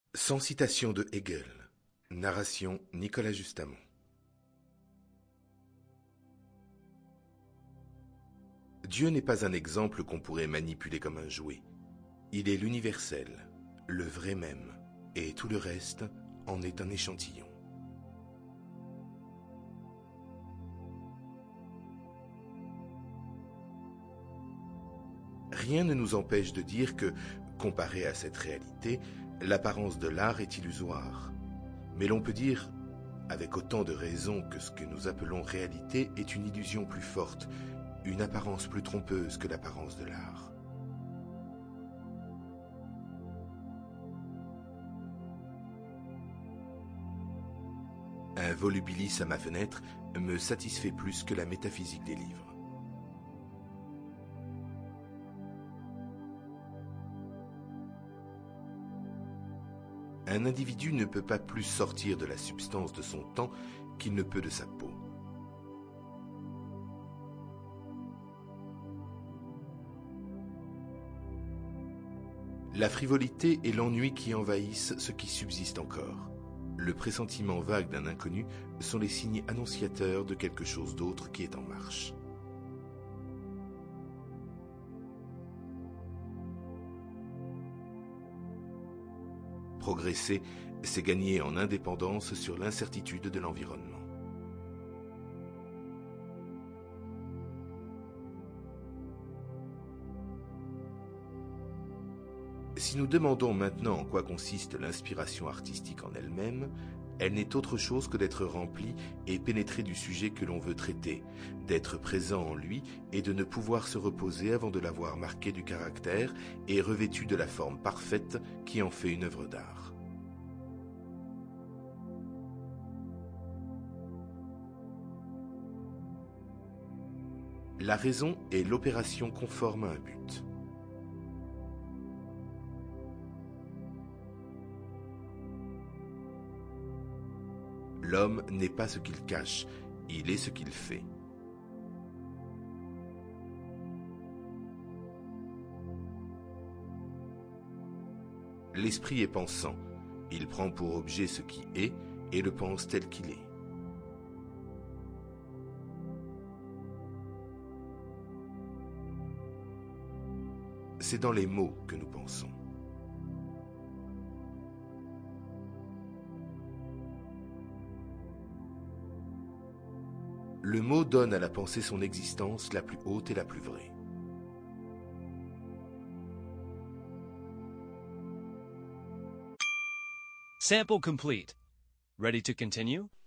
Sans citation de Hegel. Narration Nicolas Justamont. Dieu n'est pas un exemple qu'on pourrait manipuler comme un jouet. Il est l'universel, le vrai même, et tout le reste en est un échantillon. Rien ne nous empêche de dire que, comparé à cette réalité, l'apparence de l'art est illusoire. Mais l'on peut dire, avec autant de raison, que ce que nous appelons réalité est une illusion plus forte, une apparence plus trompeuse que l'apparence de l'art. Un volubilis à ma fenêtre me satisfait plus que la métaphysique des livres. Un individu ne peut pas plus sortir de la substance de son temps qu'il ne peut de sa peau. La frivolité et l'ennui qui envahissent ce qui subsiste encore. Le pressentiment vague d'un inconnu sont les signes annonciateurs de quelque chose d'autre qui est en marche. Progresser, c'est gagner en indépendance sur l'incertitude de l'environnement. Si nous demandons maintenant en quoi consiste l'inspiration artistique en elle-même, elle n'est autre chose que d'être rempli et pénétré du sujet que l'on veut traiter, d'être présent en lui et de ne pouvoir se reposer avant de l'avoir marqué du caractère et revêtu de la forme parfaite qui en fait une œuvre d'art. La raison est l'opération conforme à un but. L'homme n'est pas ce qu'il cache, il est ce qu'il fait. L'esprit est pensant, il prend pour objet ce qui est et le pense tel qu'il est. C'est dans les mots que nous pensons. Le mot donne à la pensée son existence la plus haute et la plus vraie. Sample complete. Ready to continue?